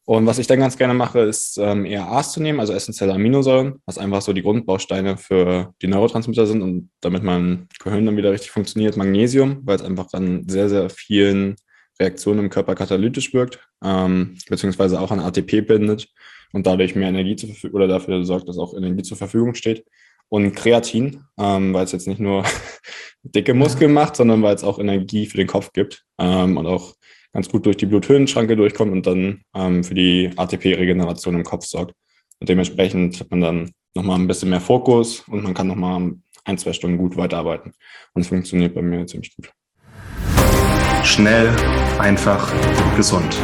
Und was ich dann ganz gerne mache, ist ERAs zu nehmen, also essentielle Aminosäuren, was einfach so die Grundbausteine für die Neurotransmitter sind und damit mein Gehirn dann wieder richtig funktioniert. Magnesium, weil es einfach an sehr, sehr vielen Reaktionen im Körper katalytisch wirkt, beziehungsweise auch an ATP bindet und dadurch mehr Energie zur Verfügung oder dafür sorgt, dass auch Energie zur Verfügung steht. Und Kreatin, weil es jetzt nicht nur dicke Ja. Muskeln macht, sondern weil es auch Energie für den Kopf gibt und auch ganz gut durch die Bluthirnschranke durchkommt und dann für die ATP-Regeneration im Kopf sorgt. Und dementsprechend hat man dann nochmal ein bisschen mehr Fokus und man kann nochmal 1, 2 Stunden gut weiterarbeiten. Und es funktioniert bei mir ziemlich gut. Schnell, einfach, gesund.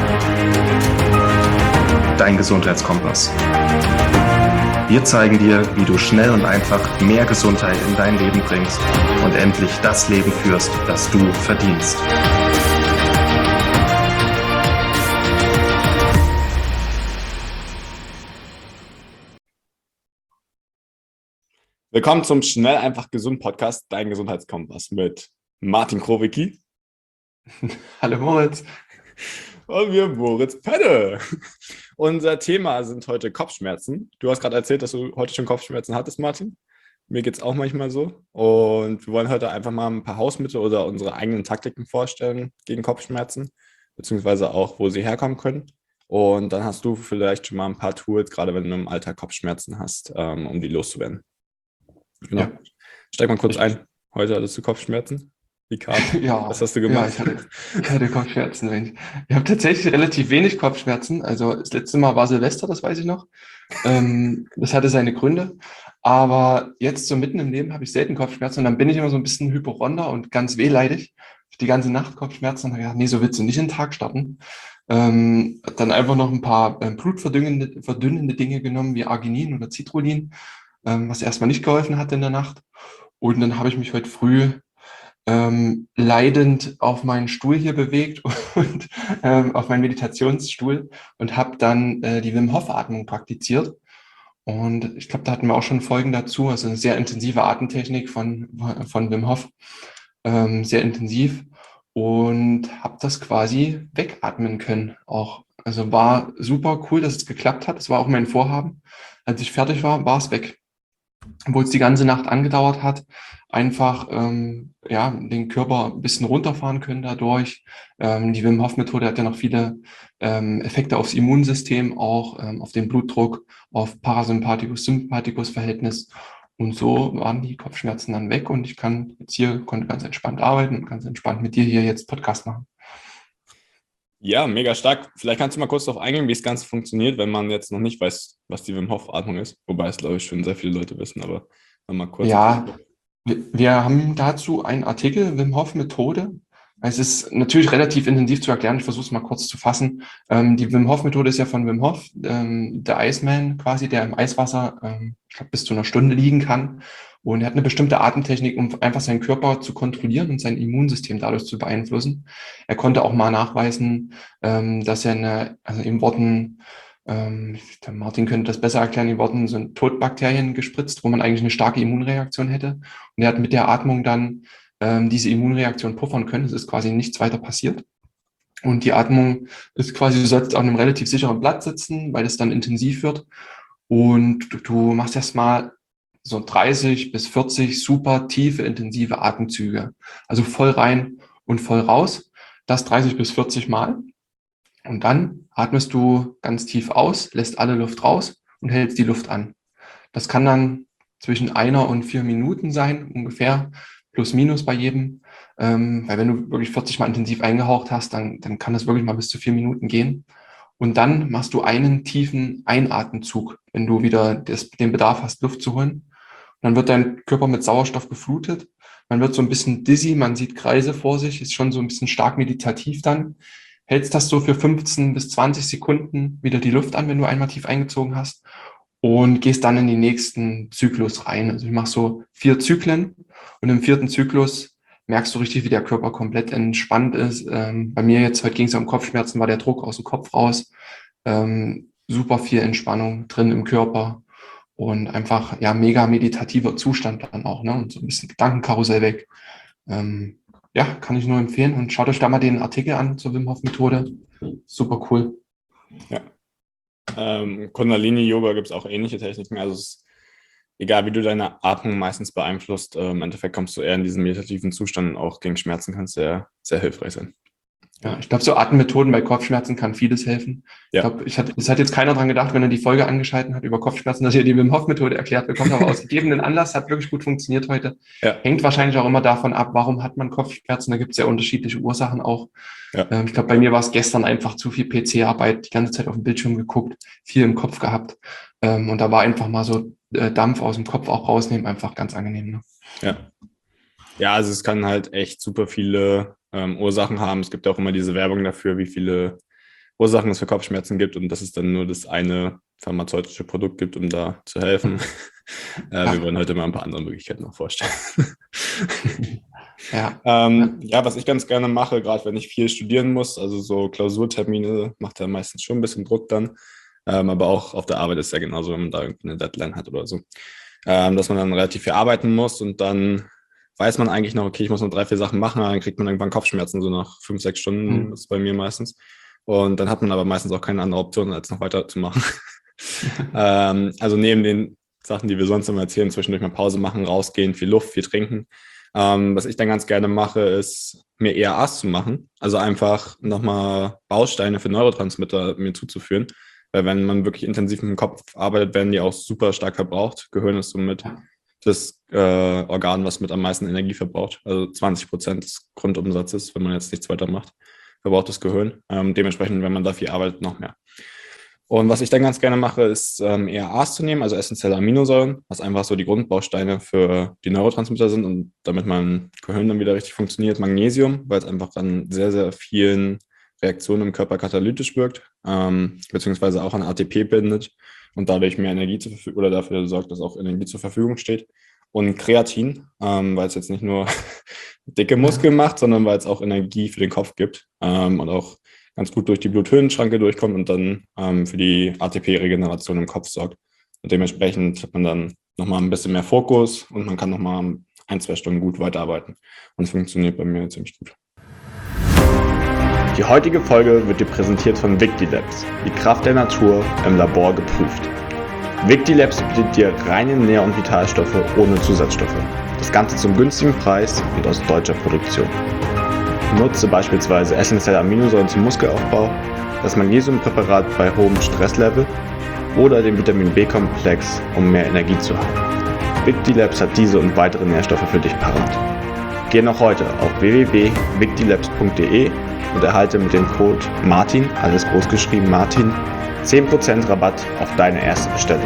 Dein Gesundheitskompass. Wir zeigen dir, wie du schnell und einfach mehr Gesundheit in dein Leben bringst und endlich das Leben führst, das du verdienst. Willkommen zum Schnell, einfach, gesund Podcast, dein Gesundheitskompass mit Martin Krowicki Hallo Moritz. und mir Moritz Penne. Unser Thema sind heute Kopfschmerzen. Du hast gerade erzählt, dass du heute schon Kopfschmerzen hattest, Martin. Mir geht es auch manchmal so. Und wir wollen heute einfach mal ein paar Hausmittel oder unsere eigenen Taktiken vorstellen gegen Kopfschmerzen, beziehungsweise auch, wo sie herkommen können. Und dann hast du vielleicht schon mal ein paar Tools, gerade wenn du im Alltag Kopfschmerzen hast, um die loszuwerden. Genau. Ja, Steig mal kurz richtig. ein. Heute hattest du Kopfschmerzen. Wie kam's? Was Ja, hast du ja, gemacht? ich hatte Kopfschmerzen, Mensch. Ich habe tatsächlich relativ wenig Kopfschmerzen. Also das letzte Mal war Silvester, das weiß ich noch. Das hatte seine Gründe. Aber jetzt so mitten im Leben habe ich selten Kopfschmerzen und dann bin ich immer so ein bisschen hypochonder und ganz wehleidig. Die ganze Nacht Kopfschmerzen und habe gedacht, nee, so willst du nicht in den Tag starten. Dann einfach noch ein paar verdünnende Dinge genommen, wie Arginin oder Citrullin, was erstmal nicht geholfen hat in der Nacht. Und dann habe ich mich heute früh leidend auf meinen Stuhl hier bewegt und auf meinen Meditationsstuhl und habe dann die Wim Hof Atmung praktiziert. Und ich glaube, da hatten wir auch schon Folgen dazu, also eine sehr intensive Atemtechnik von Wim Hof, sehr intensiv und habe das quasi wegatmen können auch. Also war super cool, dass es geklappt hat. Das war auch mein Vorhaben. Als ich fertig war, war es weg, obwohl es die ganze Nacht angedauert hat, einfach ja, den Körper ein bisschen runterfahren können dadurch. Die Wim Hof Methode hat ja noch viele Effekte aufs Immunsystem, auch auf den Blutdruck, auf Parasympathikus-Sympathikus-Verhältnis. Und so waren die Kopfschmerzen dann weg und ich konnte ganz entspannt arbeiten und ganz entspannt mit dir hier jetzt Podcast machen. Ja, mega stark. Vielleicht kannst du mal kurz darauf eingehen, wie das Ganze funktioniert, wenn man jetzt noch nicht weiß, was die Wim Hof Atmung ist. Wobei es, glaube ich, schon sehr viele Leute wissen, aber nochmal kurz. Ja, wir haben dazu einen Artikel, Wim Hof Methode. Es ist natürlich relativ intensiv zu erklären. Ich versuche es mal kurz zu fassen. Die Wim Hof Methode ist ja von Wim Hof, der Iceman quasi, der im Eiswasser, ich glaube, bis zu einer Stunde liegen kann. Und er hat eine bestimmte Atemtechnik, um einfach seinen Körper zu kontrollieren und sein Immunsystem dadurch zu beeinflussen. Er konnte auch mal nachweisen, dass er also in Worten, der Martin könnte das besser erklären, die Worten sind Todbakterien gespritzt, wo man eigentlich eine starke Immunreaktion hätte. Und er hat mit der Atmung dann diese Immunreaktion puffern können. Es ist quasi nichts weiter passiert. Und die Atmung ist quasi, du sollst auf einem relativ sicheren Platz sitzen, weil es dann intensiv wird. Und du machst erstmal so 30 bis 40 super tiefe, intensive Atemzüge. Also voll rein und voll raus. Das 30 bis 40 Mal. Und dann atmest du ganz tief aus, lässt alle Luft raus und hältst die Luft an. Das kann dann zwischen 1 und 4 Minuten sein, ungefähr, plus minus bei jedem. Weil wenn du wirklich 40 Mal intensiv eingehaucht hast, dann kann das wirklich mal bis zu 4 Minuten gehen. Und dann machst du einen tiefen Einatemzug, wenn du wieder den Bedarf hast, Luft zu holen. Und dann wird dein Körper mit Sauerstoff geflutet. Man wird so ein bisschen dizzy, man sieht Kreise vor sich, ist schon so ein bisschen stark meditativ dann. Hältst das so für 15 bis 20 Sekunden wieder die Luft an, wenn du einmal tief eingezogen hast und gehst dann in den nächsten Zyklus rein. Also ich mache so 4 Zyklen und im 4. Zyklus merkst du richtig, wie der Körper komplett entspannt ist. Bei mir jetzt, heute ging es ja um Kopfschmerzen, war der Druck aus dem Kopf raus. Super viel Entspannung drin im Körper und einfach ja mega meditativer Zustand dann auch, ne? Und so ein bisschen Gedankenkarussell weg. Ähm, ja, kann ich nur empfehlen und schaut euch da mal den Artikel an zur Wim Hof Methode. Super cool. Ja, Kundalini-Yoga gibt es auch ähnliche Techniken. Also es ist egal, wie du deine Atmung meistens beeinflusst, im Endeffekt kommst du eher in diesen meditativen Zustand und auch gegen Schmerzen kann es sehr, sehr hilfreich sein. Ja, ich glaube, so Atemmethoden bei Kopfschmerzen kann vieles helfen. Ja. Ich glaube, es hat jetzt keiner dran gedacht, wenn er die Folge angeschaltet hat über Kopfschmerzen, dass ihr die Wim Hof Methode erklärt bekommt, aber aus gegebenen Anlass hat wirklich gut funktioniert heute. Ja. Hängt wahrscheinlich auch immer davon ab, warum hat man Kopfschmerzen. Da gibt es ja unterschiedliche Ursachen auch. Ja. Ich glaube, bei mir war es gestern einfach zu viel PC-Arbeit, die ganze Zeit auf dem Bildschirm geguckt, viel im Kopf gehabt. Und da war einfach mal so Dampf aus dem Kopf auch rausnehmen, einfach ganz angenehm. Ne? Ja. Ja, also es kann halt echt super viele Ursachen haben. Es gibt auch immer diese Werbung dafür, wie viele Ursachen es für Kopfschmerzen gibt und dass es dann nur das eine pharmazeutische Produkt gibt, um da zu helfen. Wir wollen heute mal ein paar andere Möglichkeiten noch vorstellen. Ja, was ich ganz gerne mache, gerade wenn ich viel studieren muss, also so Klausurtermine, macht ja meistens schon ein bisschen Druck dann. Aber auch auf der Arbeit ist ja genauso, wenn man da irgendwie eine Deadline hat oder so. Dass man dann relativ viel arbeiten muss und dann weiß man eigentlich noch, okay, ich muss noch 3, 4 Sachen machen, dann kriegt man irgendwann Kopfschmerzen, so nach 5, 6 Stunden, ist bei mir meistens. Und dann hat man aber meistens auch keine andere Option, als noch weiterzumachen. Also neben den Sachen, die wir sonst immer erzählen, zwischendurch mal Pause machen, rausgehen, viel Luft, viel trinken. Was ich dann ganz gerne mache, ist mir ERAs zu machen. Also einfach nochmal Bausteine für Neurotransmitter mir zuzuführen. Weil wenn man wirklich intensiv mit dem Kopf arbeitet, werden die auch super stark verbraucht. Gehirn ist somit das Organ, was mit am meisten Energie verbraucht. Also 20% des Grundumsatzes, wenn man jetzt nichts weiter macht, verbraucht das Gehirn. Dementsprechend, wenn man da viel arbeitet, noch mehr. Und was ich dann ganz gerne mache, ist ERAs zu nehmen, also essentielle Aminosäuren, was einfach so die Grundbausteine für die Neurotransmitter sind und damit mein Gehirn dann wieder richtig funktioniert. Magnesium, weil es einfach an sehr, sehr vielen Reaktionen im Körper katalytisch wirkt, beziehungsweise auch an ATP bindet und dadurch mehr Energie zur Verfügung oder dafür sorgt, dass auch Energie zur Verfügung steht. Und Kreatin, weil es jetzt nicht nur dicke Muskeln macht, sondern weil es auch Energie für den Kopf gibt und auch ganz gut durch die Blut-Hirn-Schranke durchkommt und dann für die ATP-Regeneration im Kopf sorgt. Und dementsprechend hat man dann nochmal ein bisschen mehr Fokus und man kann nochmal 1, 2 Stunden gut weiterarbeiten. Und es funktioniert bei mir ziemlich gut. Die heutige Folge wird dir präsentiert von Victilabs, die Kraft der Natur im Labor geprüft. Victilabs bietet dir reine Nähr- und Vitalstoffe ohne Zusatzstoffe. Das Ganze zum günstigen Preis und aus deutscher Produktion. Nutze beispielsweise essentielle Aminosäuren zum Muskelaufbau, das Magnesiumpräparat bei hohem Stresslevel oder den Vitamin B-Komplex, um mehr Energie zu haben. Victilabs hat diese und weitere Nährstoffe für dich parat. Geh noch heute auf www.victilabs.de und erhalte mit dem Code MARTIN, alles groß geschrieben Martin, 10% Rabatt auf deine erste Bestellung.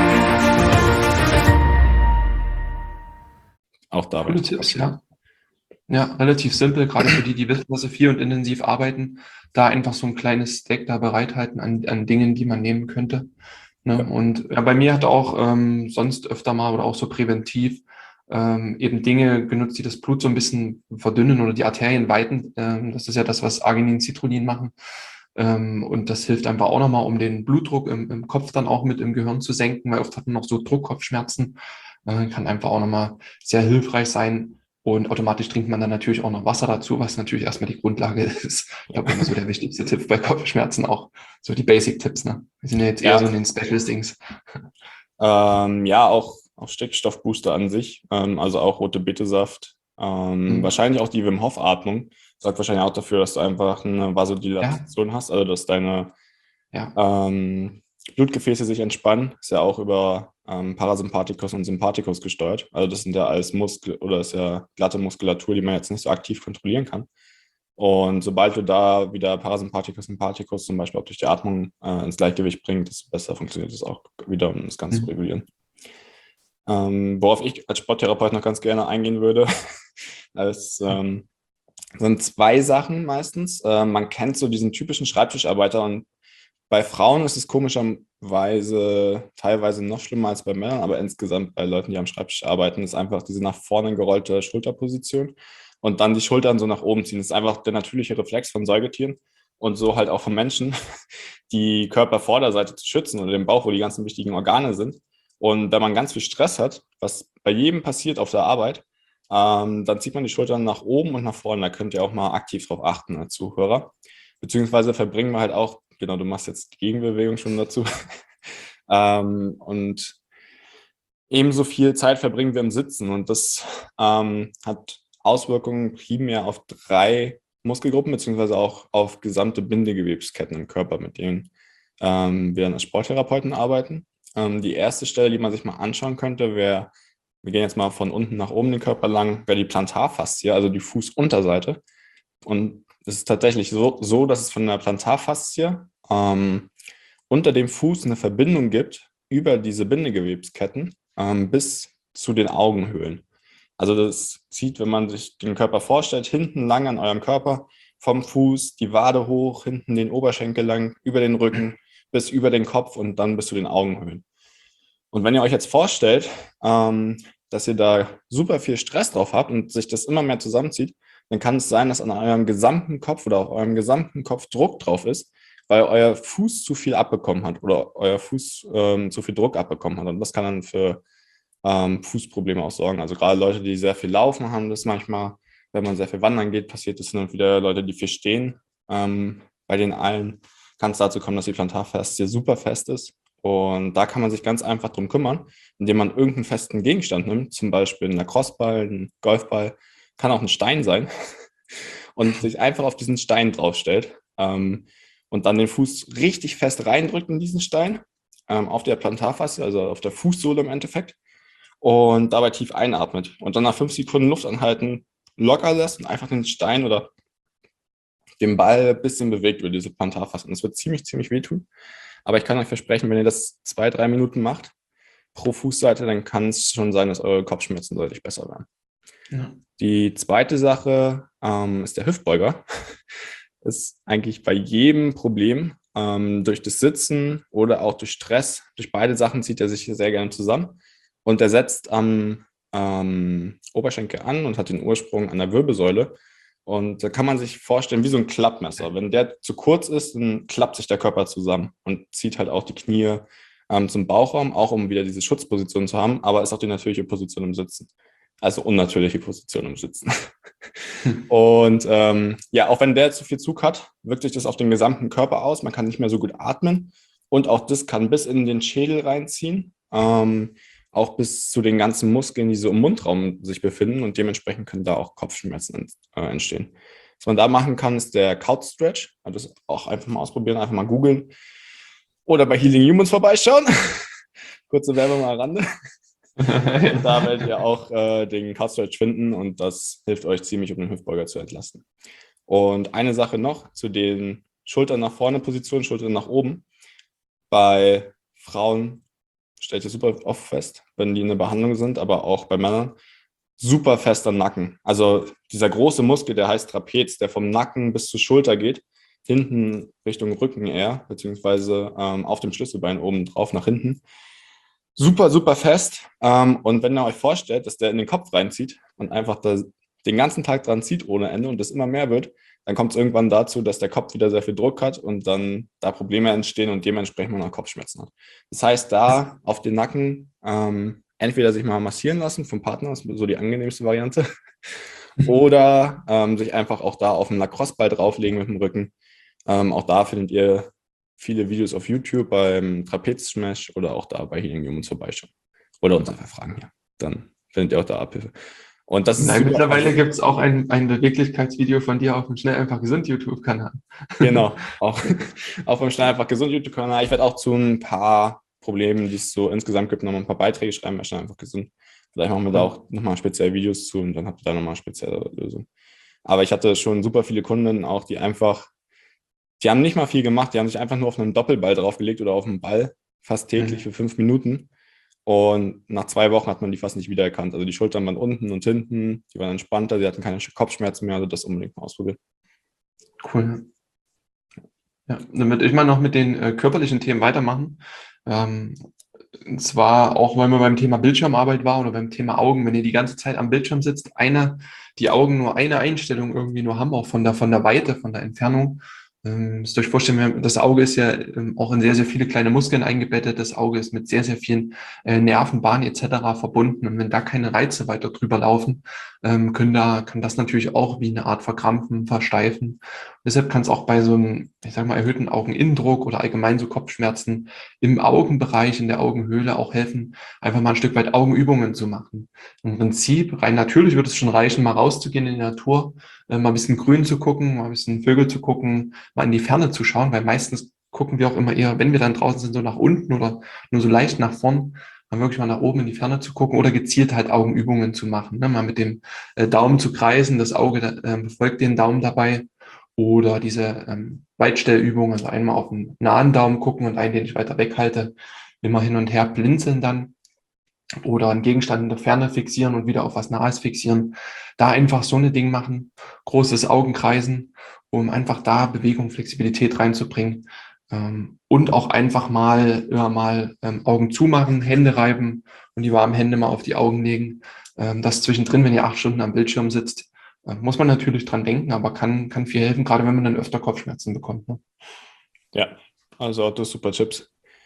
Auch da. Coole Tipps, ja. Ja, relativ simpel, gerade für die wissen, dass sie viel und intensiv arbeiten, da einfach so ein kleines Stack da bereithalten an Dingen, die man nehmen könnte. Ne? Ja. Und ja, bei mir hat auch sonst öfter mal oder auch so präventiv eben Dinge genutzt, die das Blut so ein bisschen verdünnen oder die Arterien weiten. Das ist ja das, was Arginin, Citrullin machen. Und das hilft einfach auch nochmal, um den Blutdruck im Kopf dann auch mit im Gehirn zu senken, weil oft hat man noch so Druckkopfschmerzen. Kann einfach auch nochmal sehr hilfreich sein. Und automatisch trinkt man dann natürlich auch noch Wasser dazu, was natürlich erstmal die Grundlage ist. Ich glaube, immer so der wichtigste Tipp bei Kopfschmerzen auch. So die Basic-Tipps, ne? Wir sind ja jetzt eher so in den Special-Things. Ja, auch Stickstoffbooster an sich, also auch rote Betesaft. Wahrscheinlich auch die Wim Hof Atmung sorgt wahrscheinlich auch dafür, dass du einfach eine Vasodilatation hast, also dass deine Blutgefäße sich entspannen. Ist ja auch über Parasympathikus und Sympathikus gesteuert. Also das sind ja alles ist ja glatte Muskulatur, die man jetzt nicht so aktiv kontrollieren kann. Und sobald du da wieder Parasympathikus, Sympathikus zum Beispiel auch durch die Atmung ins Gleichgewicht bringst, desto besser funktioniert es auch wieder, um das Ganze zu regulieren. Worauf ich als Sporttherapeut noch ganz gerne eingehen würde, sind 2 Sachen meistens. Man kennt so diesen typischen Schreibtischarbeiter und bei Frauen ist es komischerweise teilweise noch schlimmer als bei Männern, aber insgesamt bei Leuten, die am Schreibtisch arbeiten, ist einfach diese nach vorne gerollte Schulterposition und dann die Schultern so nach oben ziehen. Das ist einfach der natürliche Reflex von Säugetieren und so halt auch von Menschen, die Körpervorderseite zu schützen oder den Bauch, wo die ganzen wichtigen Organe sind. Und wenn man ganz viel Stress hat, was bei jedem passiert auf der Arbeit, dann zieht man die Schultern nach oben und nach vorne. Da könnt ihr auch mal aktiv drauf achten als Zuhörer. Beziehungsweise verbringen wir halt auch genau, du machst jetzt die Gegenbewegung schon dazu. Und ebenso viel Zeit verbringen wir im Sitzen und das hat Auswirkungen primär auf 3 Muskelgruppen, beziehungsweise auch auf gesamte Bindegewebsketten im Körper, mit denen wir dann als Sporttherapeuten arbeiten. Die erste Stelle, die man sich mal anschauen könnte, wäre, wir gehen jetzt mal von unten nach oben den Körper lang, wäre die Plantarfaszie, also die Fußunterseite. Und es ist tatsächlich so, dass es von der Plantarfaszie unter dem Fuß eine Verbindung gibt über diese Bindegewebsketten bis zu den Augenhöhlen. Also das zieht, wenn man sich den Körper vorstellt, hinten lang an eurem Körper, vom Fuß die Wade hoch, hinten den Oberschenkel lang, über den Rücken bis über den Kopf und dann bis zu den Augenhöhlen. Und wenn ihr euch jetzt vorstellt, dass ihr da super viel Stress drauf habt und sich das immer mehr zusammenzieht, dann kann es sein, dass an eurem gesamten Kopf oder auf eurem gesamten Kopf Druck drauf ist, weil euer Fuß zu viel abbekommen hat oder euer Fuß zu viel Druck abbekommen hat. Und das kann dann für Fußprobleme auch sorgen. Also gerade Leute, die sehr viel laufen, haben das manchmal, wenn man sehr viel wandern geht, passiert es hin und wieder. Leute, die viel stehen, bei den allen kann es dazu kommen, dass die Plantarfaszie super fest ist. Und da kann man sich ganz einfach drum kümmern, indem man irgendeinen festen Gegenstand nimmt, zum Beispiel einen Lacrosseball, einen Golfball, kann auch ein Stein sein, und sich einfach auf diesen Stein draufstellt und dann den Fuß richtig fest reindrückt in diesen Stein, auf der Plantarfaszie, also auf der Fußsohle im Endeffekt, und dabei tief einatmet und dann nach 5 Sekunden Luft anhalten, locker lässt und einfach den Stein oder den Ball ein bisschen bewegt über diese Plantarfaszie. Und das wird ziemlich, ziemlich wehtun. Aber ich kann euch versprechen, wenn ihr das 2-3 Minuten macht pro Fußseite, dann kann es schon sein, dass eure Kopfschmerzen deutlich besser werden. Ja. Die zweite Sache ist der Hüftbeuger. Ist eigentlich bei jedem Problem durch das Sitzen oder auch durch Stress, durch beide Sachen zieht er sich sehr gerne zusammen. Und er setzt am Oberschenkel an und hat den Ursprung an der Wirbelsäule. Und da kann man sich vorstellen, wie so ein Klappmesser. Wenn der zu kurz ist, dann klappt sich der Körper zusammen und zieht halt auch die Knie zum Bauchraum, auch um wieder diese Schutzposition zu haben, aber ist auch die natürliche Position im Sitzen. Also unnatürliche Position im Sitzen. Und ja, auch wenn der zu viel Zug hat, wirkt sich das auf den gesamten Körper aus. Man kann nicht mehr so gut atmen. Und auch das kann bis in den Schädel reinziehen. Auch bis zu den ganzen Muskeln, die so im Mundraum sich befinden, und dementsprechend können da auch Kopfschmerzen entstehen. Was man da machen kann, ist der Couch Stretch. Also das auch einfach mal ausprobieren, einfach mal googeln oder bei Healing Humans vorbeischauen. Kurze Werbung am Rande. Und da werdet ihr auch den Couch Stretch finden und das hilft euch ziemlich, um den Hüftbeuger zu entlasten. Und eine Sache noch zu den Schultern nach vorne Positionen, Schultern nach oben. Bei Frauen stellt ihr super oft fest, wenn die in der Behandlung sind, aber auch bei Männern, super fester Nacken. Also dieser große Muskel, der heißt Trapez, der vom Nacken bis zur Schulter geht, hinten Richtung Rücken eher, beziehungsweise auf dem Schlüsselbein oben drauf nach hinten. Super, super fest. Und wenn ihr euch vorstellt, dass der in den Kopf reinzieht und einfach den ganzen Tag dran zieht ohne Ende und das immer mehr wird, dann kommt es irgendwann dazu, dass der Kopf wieder sehr viel Druck hat und dann da Probleme entstehen und dementsprechend man auch Kopfschmerzen hat. Das heißt, da auf den Nacken entweder sich mal massieren lassen vom Partner, das ist so die angenehmste Variante, oder sich einfach auch da auf den Lacrosseball drauflegen mit dem Rücken. Auch da findet ihr viele Videos auf YouTube beim Trapez-Smash oder auch da bei Healing Humans vorbeischauen. Oder uns einfach fragen hier. Dann findet ihr auch da Abhilfe. Und das ist mittlerweile gibt es auch ein Beweglichkeitsvideo von dir auf dem Schnell einfach gesund YouTube-Kanal. Genau, auch beim Schnell einfach gesund YouTube-Kanal. Ich werde auch zu ein paar Problemen, die es so insgesamt gibt, nochmal ein paar Beiträge schreiben, bei Schnell einfach gesund. Vielleicht machen wir da auch nochmal speziell Videos zu und dann habt ihr da nochmal spezielle Lösungen. Aber ich hatte schon super viele Kunden auch, die haben nicht mal viel gemacht, die haben sich einfach nur auf einen Doppelball draufgelegt oder auf einen Ball, fast täglich für 5 Minuten. Und nach 2 Wochen hat man die fast nicht wiedererkannt. Also die Schultern waren unten und hinten, die waren entspannter, sie hatten keine Kopfschmerzen mehr, also das unbedingt mal ausprobieren. Cool. Ja, damit ich mal noch mit den körperlichen Themen weitermachen. Und zwar auch, weil man beim Thema Bildschirmarbeit war oder beim Thema Augen, wenn ihr die ganze Zeit am Bildschirm sitzt, die Augen nur eine Einstellung irgendwie nur haben, auch von der Weite, von der Entfernung. Müsst ihr euch vorstellen, das Auge ist ja auch in sehr, sehr viele kleine Muskeln eingebettet. Das Auge ist mit sehr, sehr vielen Nervenbahnen etc. verbunden. Und wenn da keine Reize weiter drüber laufen, können das natürlich auch wie eine Art verkrampfen, versteifen. Deshalb kann es auch bei so einem, ich sag mal, erhöhten Augeninnendruck oder allgemein so Kopfschmerzen im Augenbereich, in der Augenhöhle auch helfen, einfach mal ein Stück weit Augenübungen zu machen. Im Prinzip, rein natürlich wird es schon reichen, mal rauszugehen in die Natur, mal ein bisschen grün zu gucken, mal ein bisschen Vögel zu gucken, mal in die Ferne zu schauen, weil meistens gucken wir auch immer eher, wenn wir dann draußen sind, so nach unten oder nur so leicht nach vorn, mal wirklich mal nach oben in die Ferne zu gucken oder gezielt halt Augenübungen zu machen. Ne? Mal mit dem Daumen zu kreisen, das Auge befolgt den Daumen dabei. Oder diese Weitstellübung, also einmal auf den nahen Daumen gucken und einen, den ich weiter weghalte, immer hin und her blinzeln dann. Oder einen Gegenstand in der Ferne fixieren und wieder auf was Nahes fixieren. Da einfach so eine Ding machen, großes Augenkreisen, um einfach da Bewegung, Flexibilität reinzubringen. Und auch einfach mal Augen zumachen, Hände reiben und die warmen Hände mal auf die Augen legen. Das zwischendrin, wenn ihr 8 Stunden am Bildschirm sitzt, muss man natürlich dran denken, aber kann viel helfen, gerade wenn man dann öfter Kopfschmerzen bekommt. Ne? Ja, also auch das super Tipps.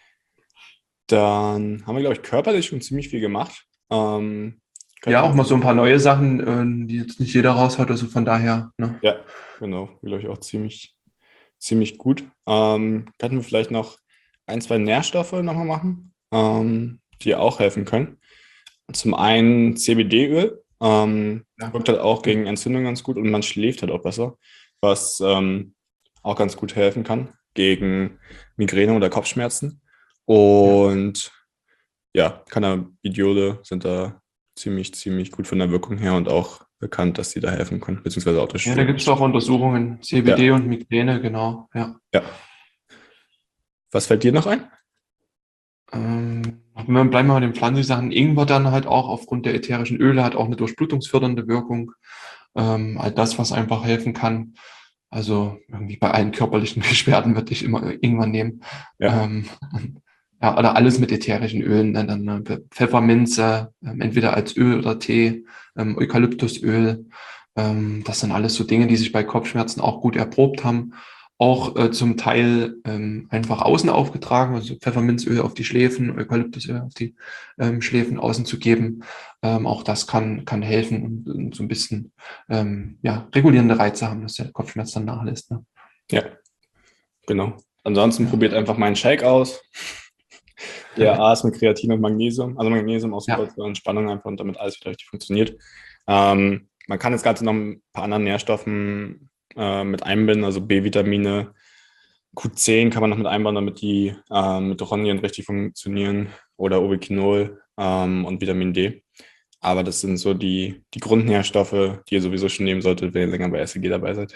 Dann haben wir, glaube ich, körperlich schon ziemlich viel gemacht. Ja, auch mal so ein paar neue Sachen, die jetzt nicht jeder raushaut, also von daher. Ne? Ja, genau, glaube ich auch ziemlich gut. Könnten wir vielleicht noch 1, 2 Nährstoffe nochmal machen, die auch helfen können. Zum einen CBD-Öl, wirkt halt auch gegen Entzündung ganz gut und man schläft halt auch besser, was auch ganz gut helfen kann gegen Migräne oder Kopfschmerzen. Und ja, Cannabidiole sind da ziemlich gut von der Wirkung her und auch bekannt, dass sie da helfen können, beziehungsweise auch das Ja, da gibt es auch Untersuchungen, CBD und Migräne, genau. Ja. Was fällt dir noch ein? Bleiben wir mal den pflanzlichen Sachen. Ingwer dann halt auch aufgrund der ätherischen Öle hat auch eine durchblutungsfördernde Wirkung. All das, was einfach helfen kann. Also irgendwie bei allen körperlichen Beschwerden würde ich immer Ingwer nehmen. Ja. Oder alles mit ätherischen Ölen, dann Pfefferminze, entweder als Öl oder Tee, Eukalyptusöl. Das sind alles so Dinge, die sich bei Kopfschmerzen auch gut erprobt haben. Auch zum Teil einfach außen aufgetragen, also Pfefferminzöl auf die Schläfen, Eukalyptusöl auf die Schläfen außen zu geben. Auch das kann helfen und so ein bisschen regulierende Reize haben, dass der Kopfschmerz dann nachlässt. Ne? Ja, genau. Ansonsten probiert einfach meinen Shake aus. DHA ist mit Kreatin und Magnesium. Also Magnesium aus zur Entspannung einfach und damit alles wieder richtig funktioniert. Man kann das Ganze noch ein paar anderen Nährstoffen mit einbinden, also B-Vitamine, Q10 kann man noch mit einbauen, damit die Mitochondrien richtig funktionieren oder Ubiquinol und Vitamin D. Aber das sind so die Grundnährstoffe, die ihr sowieso schon nehmen solltet, wenn ihr länger bei SEG dabei seid.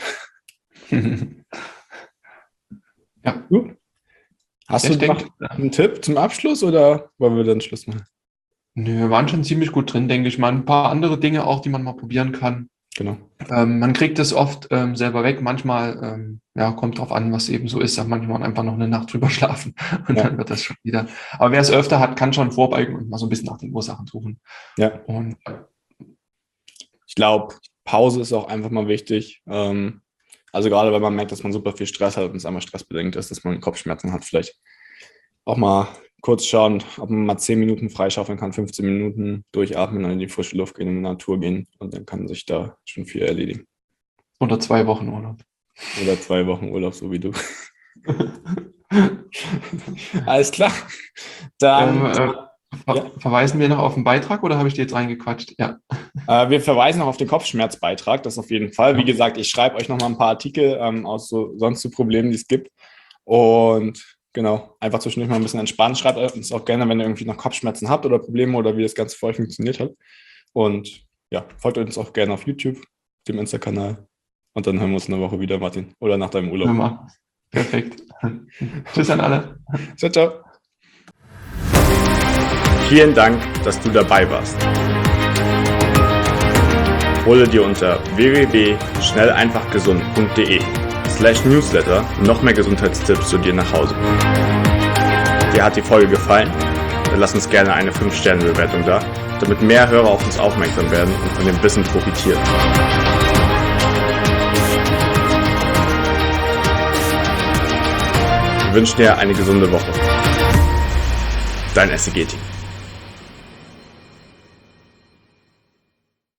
Ja. Gut. Hast du noch einen Tipp zum Abschluss oder wollen wir dann Schluss machen? Nö, wir waren schon ziemlich gut drin, denke ich mal. Ein paar andere Dinge auch, die man mal probieren kann. Genau. Man kriegt es oft selber weg. Manchmal kommt drauf an, was eben so ist. Manchmal einfach noch eine Nacht drüber schlafen und dann wird das schon wieder. Aber wer es öfter hat, kann schon vorbeugen und mal so ein bisschen nach den Ursachen suchen. Ja. Und ich glaube, Pause ist auch einfach mal wichtig. Also gerade, wenn man merkt, dass man super viel Stress hat und es einmal stressbedingt ist, dass man Kopfschmerzen hat, vielleicht auch mal kurz schauen, ob man mal 10 Minuten freischaufeln kann, 15 Minuten durchatmen, dann in die frische Luft gehen, in die Natur gehen und dann kann sich da schon viel erledigen. Oder 2 Wochen Urlaub. Oder 2 Wochen Urlaub, so wie du. Alles klar. Dann verweisen wir noch auf den Beitrag oder habe ich dir jetzt reingequatscht? Ja. Wir verweisen noch auf den Kopfschmerzbeitrag, das auf jeden Fall. Wie gesagt, ich schreibe euch noch mal ein paar Artikel aus sonst so Problemen, die es gibt. Und genau, einfach zwischendurch mal ein bisschen entspannen. Schreibt uns auch gerne, wenn ihr irgendwie noch Kopfschmerzen habt oder Probleme oder wie das Ganze vorher funktioniert hat. Und ja, folgt uns auch gerne auf YouTube, dem Insta-Kanal. Und dann hören wir uns in einer Woche wieder, Martin. Oder nach deinem Urlaub. Ja, perfekt. Tschüss an alle. Ciao, ciao. Vielen Dank, dass du dabei warst. Hole dir unter www.schnelleinfachgesund.de/Newsletter noch mehr Gesundheitstipps zu dir nach Hause. Dir hat die Folge gefallen? Dann lass uns gerne eine 5-Sterne-Bewertung da, damit mehr Hörer auf uns aufmerksam werden und von dem Wissen profitieren. Wir wünschen dir eine gesunde Woche. Dein SEG-Team.